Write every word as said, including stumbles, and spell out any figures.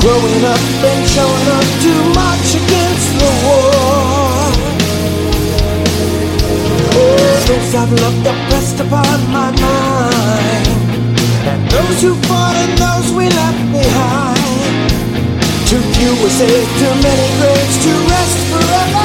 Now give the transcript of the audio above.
growing up and showing up to march against the war. Oh, those I've loved are pressed upon my mind, and those who fought and those we left behind. Too few were saved, too many graves to rest forever.